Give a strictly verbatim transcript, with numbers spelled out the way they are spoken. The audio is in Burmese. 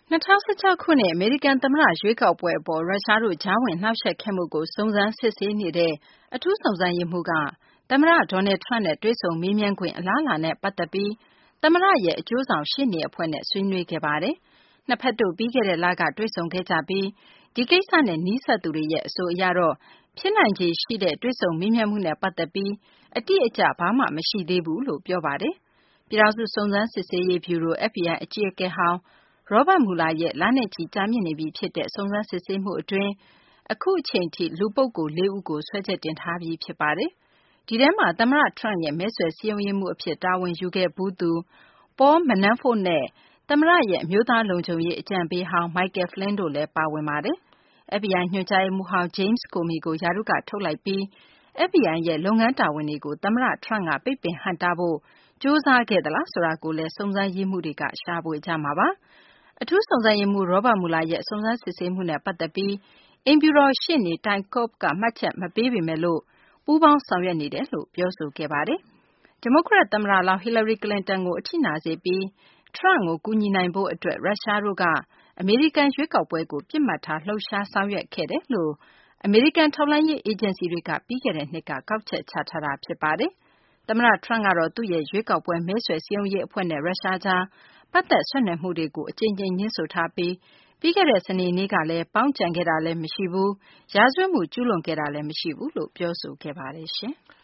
၂၀၁၆ ခုနှစ် အမေရိကန် သမ္မတ ရွေးကောက်ပွဲ အပေါ် ရုရှားတို့ ကြားဝင်နှောင့်ယှက်ခဲ့မှုကို စုံစမ်းစစ်ဆေးနေတဲ့ အထူးစုံစမ်းရေးမှူးက သမ္မတ Donald Trump နဲ့ တွေ့ဆုံမေးမြန်းခွင့် အလားအလာနဲ့ ပတ်သက်ပြီး သမ္မတရဲ့ အကျိုးဆောင် ရှေ့နေအဖွဲ့နဲ့ ဆွေးနွေးခဲ့ပါတယ်။ နှစ်ဘက်တို့ ပြီးခဲ့တဲ့လက တွေ့ဆုံခဲ့ကြပြီး ဒီကိစ္စနဲ့ နီးစပ်သူတွေရဲ့ အဆိုအရတော့ ဖြစ်နိုင်ခြေရှိတဲ့ တွေ့ဆုံမေးမြန်းမှုနဲ့ ပတ်သက်ပြီး အတိအကျ ဘာမှ မရှိသေးဘူးလို့ ပြောပါတယ်။ ပြည်ထောင်စု စုံစမ်းစစ်ဆေးရေး ဗျူရို F B I အကြီးအကဲဟောင်း Robert Mueller ရဲ့ လနဲ့ချီ ကြာမြင့်နေပြီဖြစ်တဲ့ စုံစမ်းစစ်ဆေးမှု အတွင်း အခုအချိန်ထိ လူပုဂ္ဂိုလ် လေးဦးကို စွဲချက်တင်ထားပြီး ဖြစ်ပါတယ်။ ဒီထဲမှာ သမ္မတ Trump ရဲ့ မဲဆွယ်စည်းရုံးရေးမှူး အဖြစ် တာဝန်ယူခဲ့ဘူးသူ Paul Manafort နဲ့ သမ္မတရဲ့ အမျိုးသားလုံခြုံရေး အကြံပေးဟောင်း Michael Flynn တို့လည်း ပါဝင်ပါတယ်။ F B I ညွှန်ကြားရေးမှူးဟောင်း James Comey ကို ရာထူးက ထုတ်လိုက်ပြီး F B I ရဲ့ လုပ်ငန်းတာဝန်တွေကို သမ္မတ Trump က ပိတ်ပင်ဟန့်တားဖို့ ကြိုးစားခဲ့သလားဆိုတာကိုလည်း စုံစမ်းရေးမှူးတွေက ရှာဖွေကြမှာပါ။ အထူးစုံစမ်းရေးမှူး Robert Mueller ရဲ့ စုံစမ်းစစ်ဆေးမှုနဲ့ ပတ်သက်ပြီး အိမ်ဖြူတော် ရှေ့နေ Ty Cobb က မှတ်ချက် မပေးပေမယ့်လို့ ပူးပေါင်းဆောင်ရွက်နေတယ်လို့ ပြောဆိုခဲ့ပါတယ်။ ဒီမိုကရက် သမ္မတလောင်း Hillary Clinton ကို အထိနာစေပြီး Trump ကို ကူညီနိုင်ဖို့ အတွက် ရုရှားတို့က အမေရိကန် ရွေးကောက်ပွဲကို ပစ်မှတ်ထား လှုပ်ရှားဆောင်ရွက်ခဲ့တယ်လို့ အမေရိကန် ထောက်လှမ်းရေး အေဂျင်စီတွေက ပြီးခဲ့တဲ့နှစ်က ကောက်ချက်ချထားတာ ဖြစ်ပါတယ်။ သမ္မတ Trump ကတော့ သူ့ရဲ့ ရွေးကောက်ပွဲ မဲဆွယ်စည်းရုံးရေး အဖွဲ့နဲ့ ရုရှားကြား ပတ်သက်ဆက်နွယ်မှုတွေကို အကြိမ်ကြိမ် ငြင်းဆိုထားပြီး ပြီးခဲ့တဲ့ စနေနေ့ကလည်း ပေါင်းကြံခဲ့တာလည်း မရှိဘူး၊ ရာဇဝတ်မှု ကျူးလွန်ခဲ့တာလည်း မရှိဘူးလို့ ပြောဆိုခဲ့ပါတယ်။